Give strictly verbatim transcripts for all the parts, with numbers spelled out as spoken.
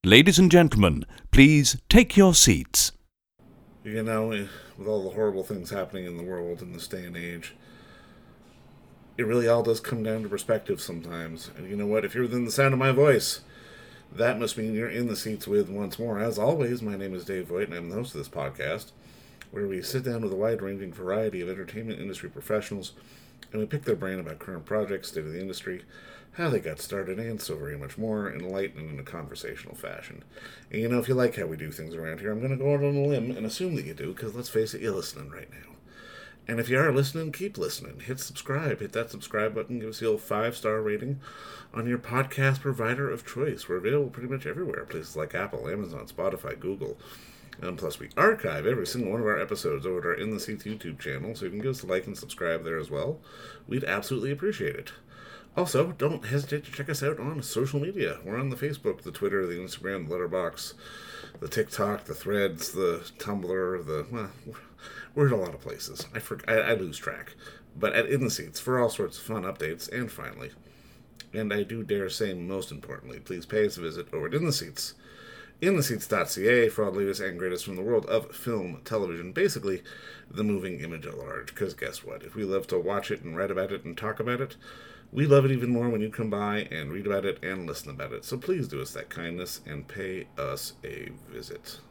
Ladies and gentlemen, please take your seats. You know, with all the horrible things happening in the world in this day and age, it really all does come down to perspective sometimes. And you know what? If you're within the sound of my voice, that must mean you're in the seats with once more. As always, my name is Dave Voigt, and I'm the host of this podcast, where we sit down with a wide-ranging variety of entertainment industry professionals, and we pick their brain about current projects, state of the industry, how they got started, and so very much more, enlightened and in a conversational fashion. And you know, if you like how we do things around here, I'm going to go out on a limb and assume that you do, because let's face it, you're listening right now. And if you are listening, keep listening. Hit subscribe. Hit that subscribe button. Give us the old five-star rating on your podcast provider of choice. We're available pretty much everywhere. Places like Apple, Amazon, Spotify, Google. And plus, we archive every single one of our episodes over to our In the Seats YouTube channel, so you can give us a like and subscribe there as well. We'd absolutely appreciate it. Also, don't hesitate to check us out on social media. We're on the Facebook, the Twitter, the Instagram, the Letterboxd, the TikTok, the Threads, the Tumblr, the... well, we're in a lot of places. I, for, I, I lose track. But at In the Seats for all sorts of fun updates, and finally, and I do dare say most importantly, please pay us a visit over at In the Seats, in the seats dot c a for all the latest and greatest from the world of film, television, basically the moving image at large. Because guess what? If we love to watch it and write about it and talk about it, we love it even more when you come by and read about it and listen about it. So please do us that kindness and pay us a visit.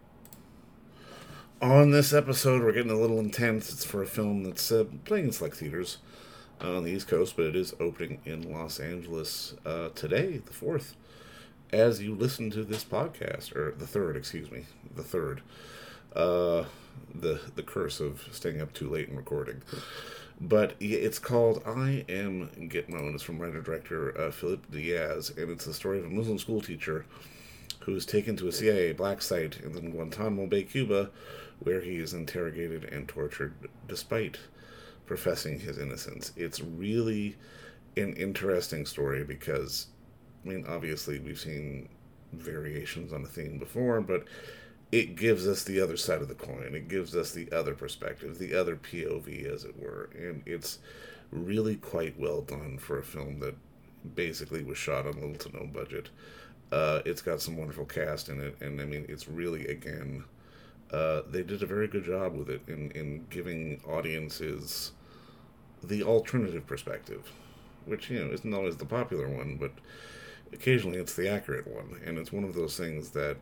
On this episode, we're getting a little intense. It's for a film that's uh, playing in select theaters uh, on the East Coast, but it is opening in Los Angeles uh, today, the fourth, as you listen to this podcast, or the third, excuse me, the third. Uh, the the curse of staying up too late and recording. But it's called I Am Gitmo, and it's from writer-director uh, Philip Diaz, and it's the story of a Muslim school teacher who is taken to a C I A black site in Guantanamo Bay, Cuba, where he is interrogated and tortured despite professing his innocence. It's really an interesting story because, I mean, obviously we've seen variations on the theme before, but it gives us the other side of the coin. It gives us the other perspective, the other P O V, as it were. And it's really quite well done for a film that basically was shot on little to no budget. Uh, it's got some wonderful cast in it, and I mean, it's really, again, uh, they did a very good job with it in, in giving audiences the alternative perspective, which, you know, isn't always the popular one, but occasionally it's the accurate one. And it's one of those things that,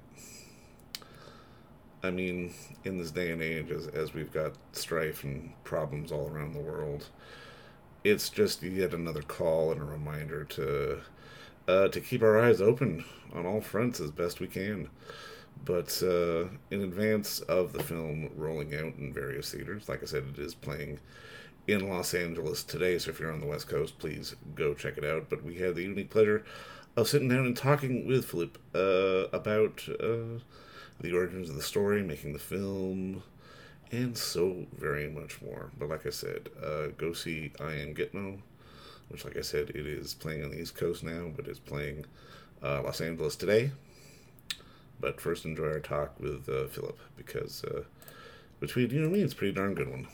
I mean, in this day and age, as, as we've got strife and problems all around the world, it's just yet another call and a reminder to uh, to keep our eyes open on all fronts as best we can. But uh, in advance of the film rolling out in various theaters, like I said, it is playing in Los Angeles today, so if you're on the West Coast, please go check it out. But we had the unique pleasure of sitting down and talking with Philip uh, about uh, the origins of the story, making the film, and so very much more. But like I said, uh, go see I Am Gitmo, which, like I said, it is playing on the East Coast now, but it's playing uh, Los Angeles today. But first, enjoy our talk with uh, Philip, because uh, between you and me, it's a pretty darn good one.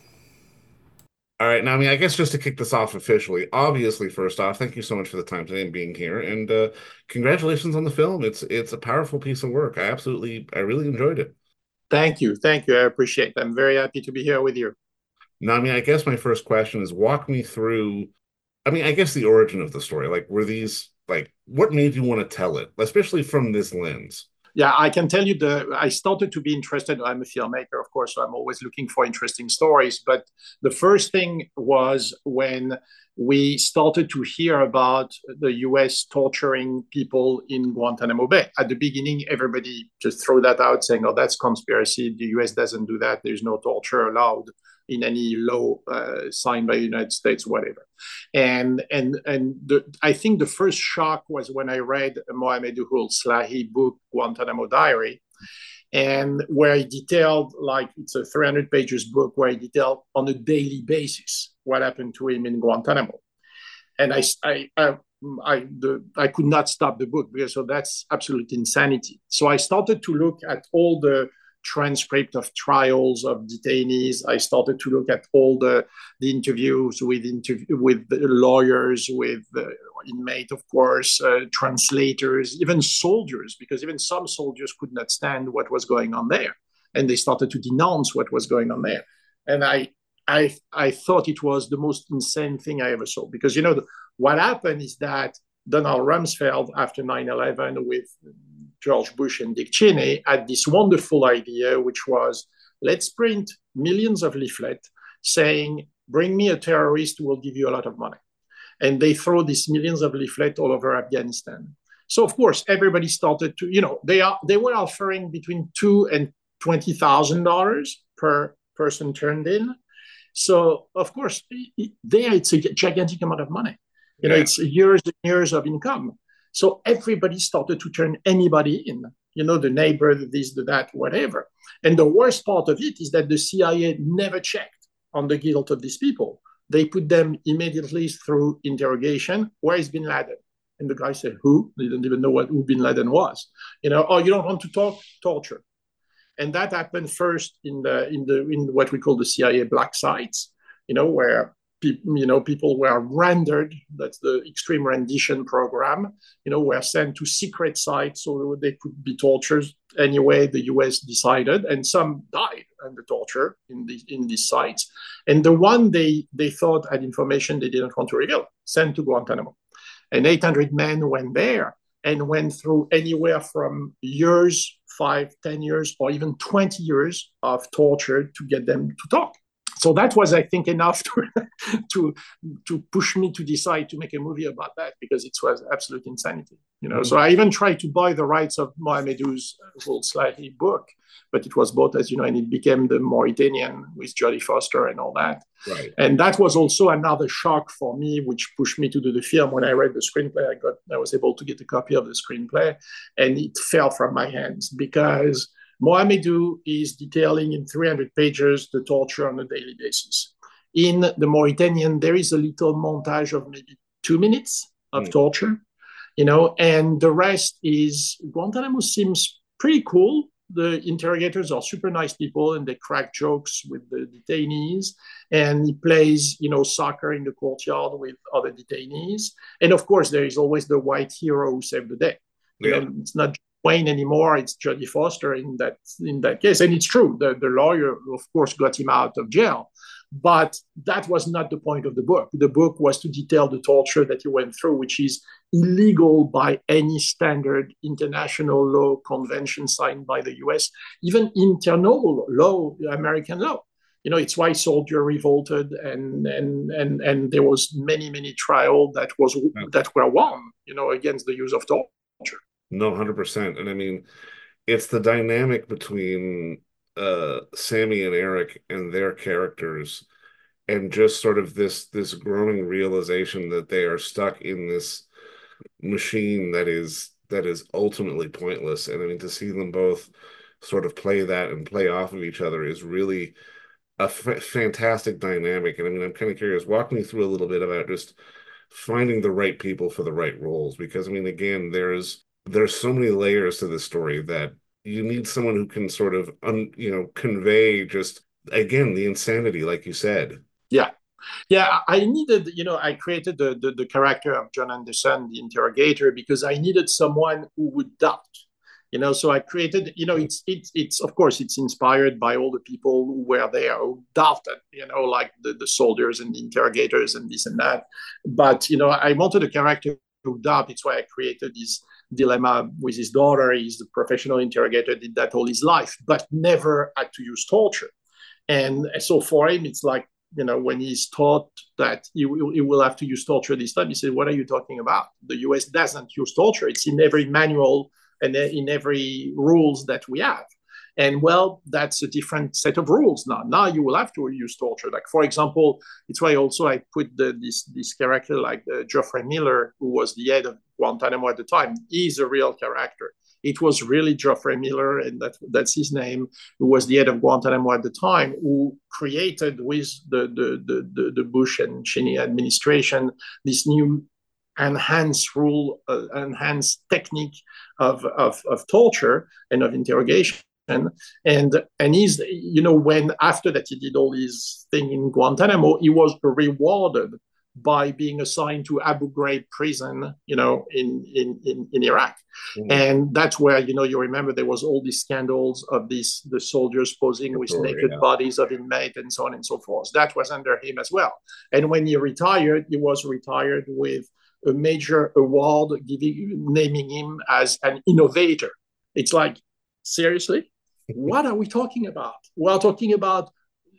All right, now, I mean, I guess just to kick this off officially, obviously, first off, thank you so much for the time today and being here, and uh, congratulations on the film. It's it's a powerful piece of work. I absolutely, I really enjoyed it. Thank you, thank you. I appreciate it. I'm very happy to be here with you. Now, I mean, I guess my first question is, walk me through, I mean, I guess the origin of the story. Like, were these, like, what made you want to tell it, especially from this lens? Yeah, I can tell you the I started to be interested. I'm a filmmaker, of course, so I'm always looking for interesting stories. But the first thing was when we started to hear about the U S torturing people in Guantanamo Bay. At the beginning, everybody just threw that out saying, oh, that's conspiracy. The U S doesn't do that. There's no torture allowed in any law uh, signed by the United States, whatever. And and and the, I think the first shock was when I read Mohamedou Slahi book, Guantanamo Diary, and where he detailed, like, it's a three hundred pages book where he detailed on a daily basis what happened to him in Guantanamo. And I, I, I, I, the, I could not stop the book because so that's absolute insanity. So I started to look at all the transcript of trials of detainees. I started to look at all the, the interviews with interview with the lawyers, with the inmate, of course, uh, translators, even soldiers, because even some soldiers could not stand what was going on there, and they started to denounce what was going on there. And I, I, I thought it was the most insane thing I ever saw, because you know the, what happened is that Donald Rumsfeld, after nine eleven, with George Bush and Dick Cheney, had this wonderful idea, which was, let's print millions of leaflets saying, bring me a terrorist who will give you a lot of money. And they throw these millions of leaflets all over Afghanistan. So, of course, everybody started to, you know, they are they were offering between two and twenty thousand dollars per person turned in. So, of course, there it's a gigantic amount of money. You know, yeah. It's years and years of income. So everybody started to turn anybody in, you know, the neighbor, the this, the that, whatever. And the worst part of it is that the C I A never checked on the guilt of these people. They put them immediately through interrogation. Where is bin Laden? And the guy said, who? They didn't even know what, who bin Laden was. You know, oh, you don't want to talk? Torture. And that happened first in the in the in what we call the C I A black sites, you know, where people, you know, people were rendered. That's the extreme rendition program. You know, were sent to secret sites so they could be tortured anyway the U S decided, and some died under torture in the in these sites. And the one they they thought had information they didn't want to reveal, sent to Guantanamo. And eight hundred men went there and went through anywhere from years, five, ten years, or even twenty years of torture to get them to talk. So that was, I think, enough to, to, to push me to decide to make a movie about that, because it was absolute insanity. You know, mm-hmm. So I even tried to buy the rights of Mohamedou's World Slightly book, but it was bought, as you know, and it became The Mauritanian with Jodie Foster and all that. Right. And that was also another shock for me, which pushed me to do the film. When I read the screenplay, I got, I was able to get a copy of the screenplay, and it fell from my hands because Mohamedou is detailing in three hundred pages the torture on a daily basis. In The Mauritanian, there is a little montage of maybe two minutes of mm. torture, you know, and the rest is Guantanamo seems pretty cool. The interrogators are super nice people, and they crack jokes with the detainees. And he plays, you know, soccer in the courtyard with other detainees. And of course, there is always the white hero who saved the day. Yeah. You know, it's not Wayne anymore, it's Jodie Foster in that in that case. And it's true, the, the lawyer, of course, got him out of jail. But that was not the point of the book. The book was to detail the torture that he went through, which is illegal by any standard international law convention signed by the U S, even internal law, American law. You know, it's why soldiers revolted, and and and and there was many, many trials that was yeah. that were won, you know, against the use of torture. No, one hundred percent. And I mean, it's the dynamic between uh, Sammy and Eric and their characters, and just sort of this this growing realization that they are stuck in this machine that is that is ultimately pointless. And I mean, to see them both sort of play that and play off of each other is really a f- fantastic dynamic. And I mean, I'm kind of curious, walk me through a little bit about just finding the right people for the right roles, because I mean, again, there's there's so many layers to this story that you need someone who can sort of, un, you know, convey just, again, the insanity, like you said. Yeah. Yeah, I needed, you know, I created the, the, the character of John Anderson, the interrogator, because I needed someone who would doubt, you know, so I created, you know, it's, it's, it's of course, it's inspired by all the people who were there who doubted, you know, like the, the soldiers and the interrogators and this and that. But, you know, I wanted a character who doubt. It's why I created this dilemma with his daughter. He's the professional interrogator, did that all his life, but never had to use torture. And so for him, it's like, you know, when he's taught that he will, he will have to use torture this time, he said, what are you talking about? The U S doesn't use torture. It's in every manual and in every rules that we have. And well, that's a different set of rules now. Now you will have to use torture. Like, for example, it's why also I put the, this, this character like uh, Geoffrey Miller, who was the head of Guantanamo at the time. He's a real character. It was really Geoffrey Miller, and that, that's his name, who was the head of Guantanamo at the time, who created with the, the, the, the, the Bush and Cheney administration this new enhanced rule, uh, enhanced technique of, of, of torture and of interrogation. And and he's, you know, when after that he did all his thing in Guantanamo, he was rewarded by being assigned to Abu Ghraib prison, you know, in in in, in Iraq. Mm-hmm. And that's where, you know, you remember there was all these scandals of these the soldiers posing with Story, naked yeah. bodies of inmates and so on and so forth. That was under him as well. And when he retired, he was retired with a major award giving naming him as an innovator. It's like, seriously? What are we talking about? We're talking about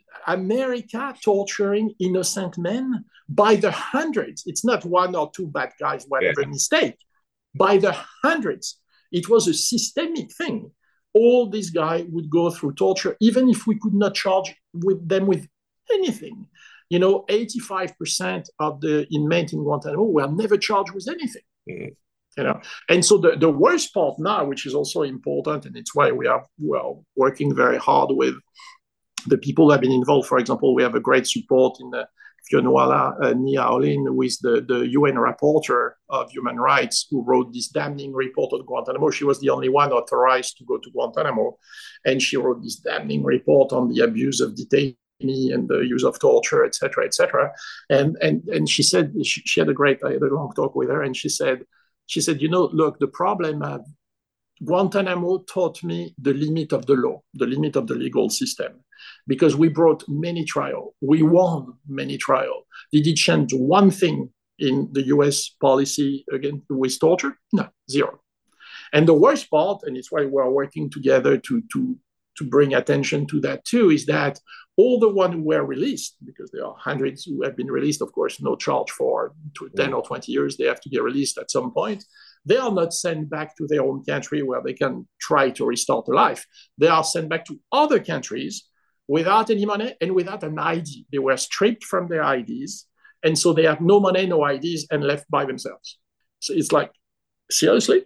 America torturing innocent men by the hundreds. It's not one or two bad guys, whatever yeah. mistake. By the hundreds. It was a systemic thing. All these guys would go through torture, even if we could not charge with them with anything. You know, eighty-five percent of the inmates in Guantanamo were never charged with anything. Mm. You know, and so the, the worst part now, which is also important, and it's why we are well working very hard with the people that have been involved. For example, we have a great support in the Fionnuala uh, Nia Olin, who is the, the U N rapporteur of human rights, who wrote this damning report on Guantanamo. She was the only one authorized to go to Guantanamo, and she wrote this damning report on the abuse of detainees and the use of torture, et cetera, et cetera. And and and she said she, she had a great, I had a long talk with her, and she said. She said, you know, look, the problem of Guantanamo taught me the limit of the law, the limit of the legal system, because we brought many trials. We won many trials. Did it change one thing in the U S policy against with torture? No, zero. And the worst part, and it's why we're working together to, to, to bring attention to that too, is that all the ones who were released, because there are hundreds who have been released, of course, no charge for ten or twenty years, they have to get released at some point. They are not sent back to their own country where they can try to restart their life. They are sent back to other countries without any money and without an I D. They were stripped from their I Ds. And so they have no money, no I Ds, and left by themselves. So it's like, seriously?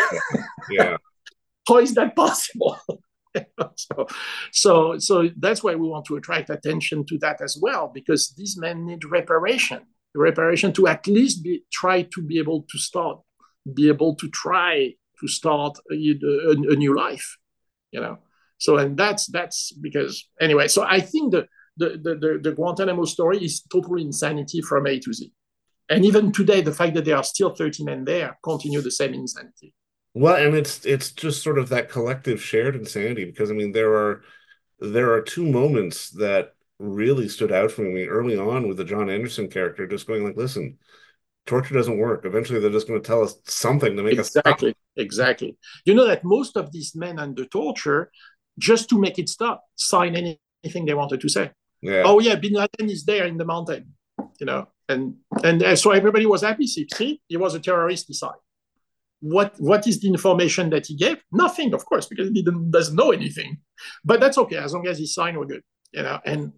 Yeah. How is that possible? so, so, so that's why we want to attract attention to that as well, because these men need reparation, reparation to at least be, try to be able to start, be able to try to start a, a, a new life, you know. So, and that's that's because anyway. So I think the the the, the Guantanamo story is total insanity from A to Z, and even today, the fact that there are still thirty men there continue the same insanity. Well, and it's it's just sort of that collective shared insanity, because I mean there are there are two moments that really stood out for me early on with the John Anderson character, just going like, listen, torture doesn't work. Eventually they're just going to tell us something to make exactly, us stop. Exactly. You know that most of these men under torture, just to make it stop, sign anything they wanted to say. Yeah. Oh yeah, Bin Laden is there in the mountain, you know, and and so everybody was happy. See, he was a terrorist, he signed. What what is the information that he gave? Nothing, of course, because he didn't, doesn't know anything. But that's okay, as long as he signed, we're good, you know. And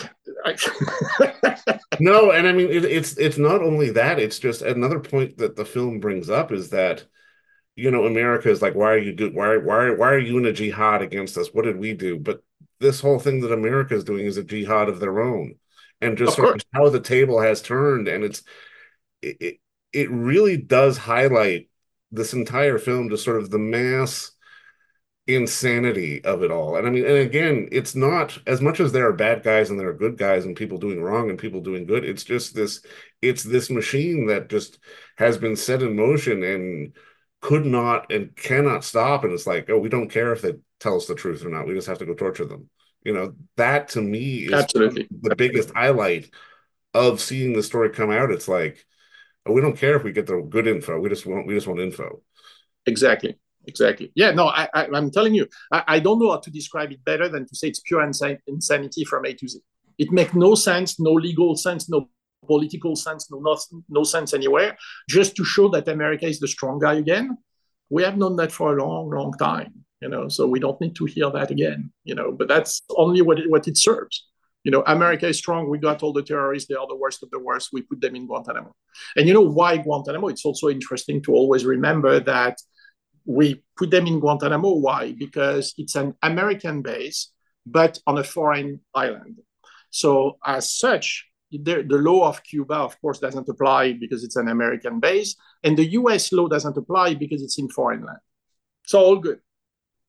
no, and I mean it, it's it's not only that. It's just another point that the film brings up is that, you know, America is like, why are you do why why why are you in a jihad against us? What did we do? But this whole thing that America is doing is a jihad of their own, and just sort of how the table has turned, and it's it it, it really does highlight this entire film, just sort of the mass insanity of it all. And I mean, and again, it's not as much as there are bad guys and there are good guys and people doing wrong and people doing good. It's just this, it's this machine that just has been set in motion and could not and cannot stop. And it's like, oh, we don't care if they tell us the truth or not. We just have to go torture them. You know, that to me is absolutely the biggest highlight of seeing the story come out. It's like, we don't care if we get the good info. We just want we just want info. Exactly, exactly. Yeah, no, I, I I'm telling you, I, I don't know how to describe it better than to say it's pure insan- insanity from A to Z. It makes no sense, no legal sense, no political sense, no, no no sense anywhere. Just to show that America is the strong guy again. We have known that for a long, long time, you know. So we don't need to hear that again, you know. But that's only what it, what it serves. You know, America is strong. We got all the terrorists. They are the worst of the worst. We put them in Guantanamo. And you know why Guantanamo? It's also interesting to always remember that we put them in Guantanamo. Why? Because it's an American base, but on a foreign island. So as such, the, the law of Cuba, of course, doesn't apply because it's an American base. And the U S law doesn't apply because it's in foreign land. So all good.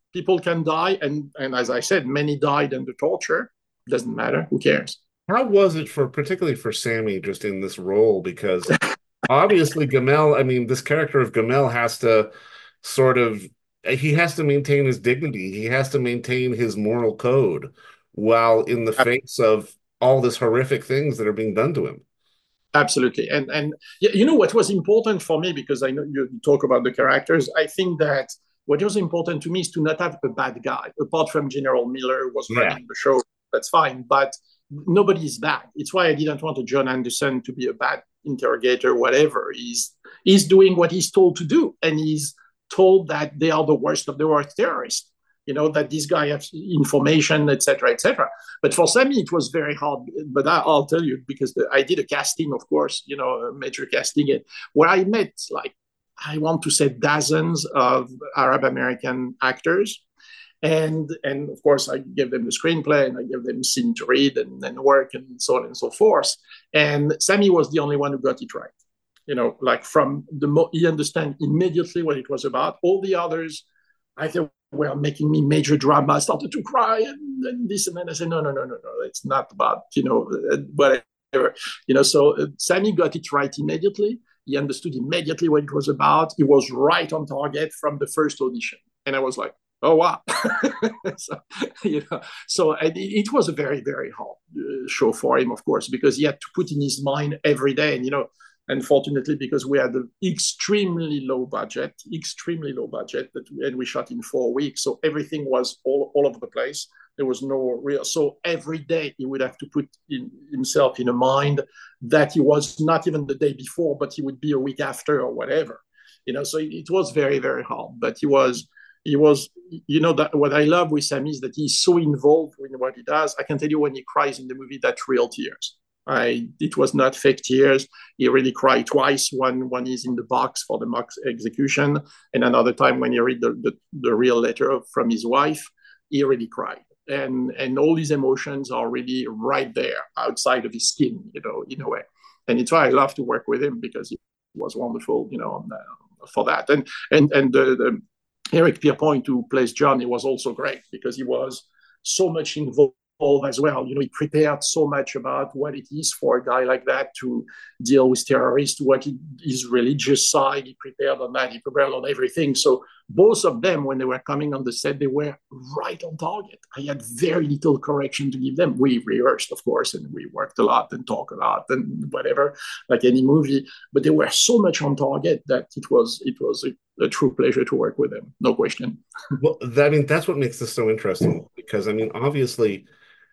People can die, and and as I said, many died under torture. Doesn't matter. Who cares? How was it for, particularly for Sammy, just in this role? Because obviously Gamel, I mean, this character of Gamel has to sort of, he has to maintain his dignity. He has to maintain his moral code while in the face of all this horrific things that are being done to him. Absolutely. And and you know what was important for me, because I know you talk about the characters, I think that what was important to me is to not have a bad guy. Apart from General Miller, who was Yeah. running the show, that's fine. But nobody is bad. It's why I didn't want a John Anderson to be a bad interrogator, whatever. He's he's doing what he's told to do. And he's told that they are the worst of the worst terrorists. You know, that this guy has information, et cetera, et cetera. But for Sammy, it was very hard. But I, I'll tell you, because the, I did a casting, of course, you know, a major casting, where I met, like, I want to say dozens of Arab American actors. And, and of course, I gave them the screenplay and I gave them scene to read and, and work and so on and so forth. And Sammy was the only one who got it right. You know, like from the, mo- he understand immediately what it was about. All the others, I think, were making me major drama. I started to cry and, and this and then I said, no, no, no, no, no, it's not about, you know, whatever. You know, so uh, Sammy got it right immediately. He understood immediately what it was about. He was right on target from the first audition. And I was like, oh, wow. so, you know, so it, it was a very, very hard uh, show for him, of course, because he had to put in his mind every day. And, you know, unfortunately, because we had an extremely low budget, extremely low budget, that we, and we shot in four weeks. So everything was all, all over the place. There was no real, so every day he would have to put in, himself in a mind that he was not even the day before, but he would be a week after or whatever. You know, so it, it was very, very hard, but he was, he was, you know, that what I love with Sam is that he's so involved in what he does. I can tell you when he cries in the movie, that's real tears. I, it was not fake tears. He really cried twice. One when he's in the box for the mock execution, and another time when he read the, the, the real letter from his wife, he really cried. And and all his emotions are really right there outside of his skin, you know, in a way. And it's why I love to work with him, because he was wonderful, you know, uh, for that. And and and the, the Eric Pierpoint, who plays John, he was also great because he was so much involved as well. You know, he prepared so much about what it is for a guy like that to deal with terrorists, what his religious side, he prepared on that, he prepared on everything. So both of them, when they were coming on the set, they were right on target. I had very little correction to give them. We rehearsed, of course, and we worked a lot and talked a lot and whatever, like any movie, but they were so much on target that it was, it was a, a true pleasure to work with them, no question. Well, I mean, that's what makes this so interesting, because, I mean, obviously,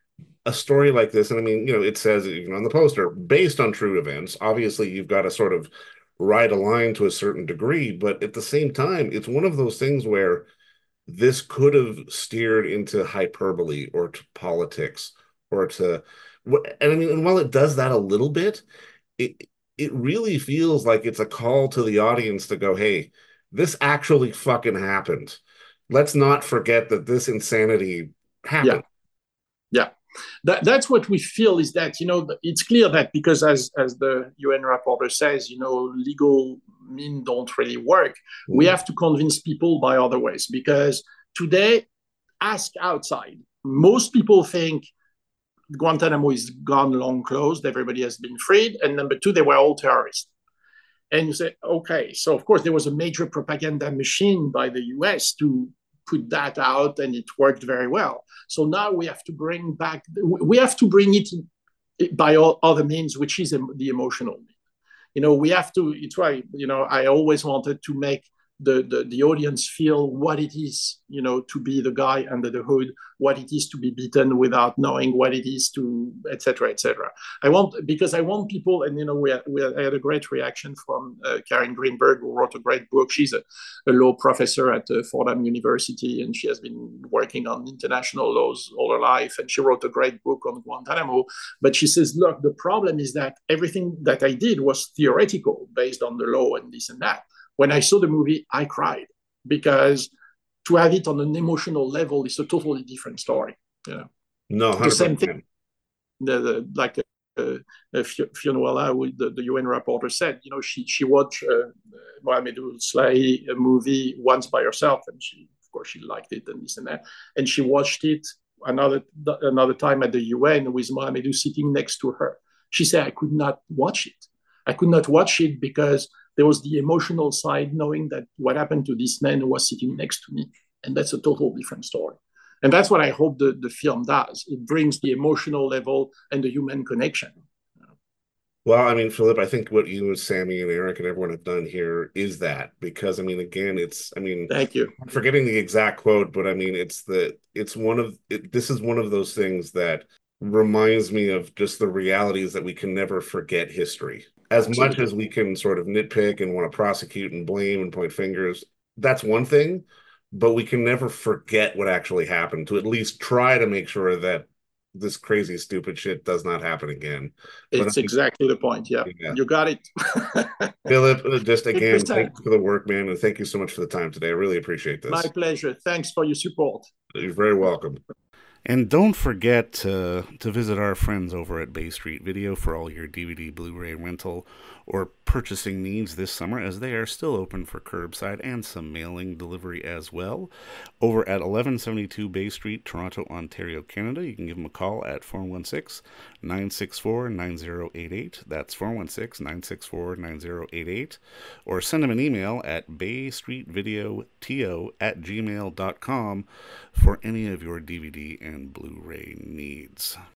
a story like this, and I mean, you know, it says, you know, on the poster, based on true events. Obviously, you've got to sort of ride a line to a certain degree, but at the same time, it's one of those things where this could have steered into hyperbole or to politics or to, and I mean, and while it does that a little bit, it it really feels like it's a call to the audience to go, hey, this actually fucking happened. Let's not forget that this insanity happened. Yeah. Yeah. That, that's what we feel, is that, you know, it's clear that because as, as the U N rapporteur says, you know, legal means don't really work. Mm. We have to convince people by other ways, because today, ask outside. Most people think Guantanamo is gone, long closed, everybody has been freed. And number two, they were all terrorists. And you say, okay, so of course there was a major propaganda machine by the U S to put that out, and it worked very well. So now we have to bring back, we have to bring it in, by all other means, which is the emotional mean. You know, we have to, it's why, you know, I always wanted to make the, the, the audience feel what it is, you know, to be the guy under the hood, what it is to be beaten without knowing what it is to, et cetera, et cetera. I want, because I want people, and, you know, we had, we had a great reaction from uh, Karen Greenberg, who wrote a great book. She's a, a law professor at uh, Fordham University, and she has been working on international laws all her life. And she wrote a great book on Guantanamo. But she says, look, the problem is that everything that I did was theoretical, based on the law and this and that. When I saw the movie, I cried, because to have it on an emotional level is a totally different story. You know, no, one hundred percent. The same thing. The, the, like uh, uh, Fionnuala, the, the U N rapporteur, said, you know, she she watched uh, Mohamedou Slahi a movie once by herself, and she of course, she liked it and this and that. And she watched it another another time at the U N with Mohamedou sitting next to her. She said, I could not watch it. I could not watch it because there was the emotional side, knowing that what happened to this man who was sitting next to me. And that's a total different story. And that's what I hope the, the film does. It brings the emotional level and the human connection. Well, I mean, Philippe, I think what you and Sammy and Eric and everyone have done here is that, because I mean, again, it's, I mean, thank you. I'm forgetting the exact quote, but I mean, it's the, it's one of, it, this is one of those things that reminds me of just the realities that we can never forget history. As Absolutely. Much as we can sort of nitpick and want to prosecute and blame and point fingers, that's one thing, but we can never forget what actually happened, to at least try to make sure that this crazy, stupid shit does not happen again. It's but, exactly the point. Yeah, yeah. You got it. Philippe, just again, thank you for the work, man. And thank you so much for the time today. I really appreciate this. My pleasure. Thanks for your support. You're very welcome. And don't forget to, to visit our friends over at Bay Street Video for all your D V D, Blu-ray rental, or purchasing needs this summer, as they are still open for curbside and some mailing delivery as well. Over at eleven seventy-two Bay Street, Toronto, Ontario, Canada, you can give them a call at four one six, nine six four, nine zero eight eight. That's four one six, nine six four, nine zero eight eight. Or send them an email at baystreetvideoto at gmail dot com for any of your D V D and Blu-ray needs.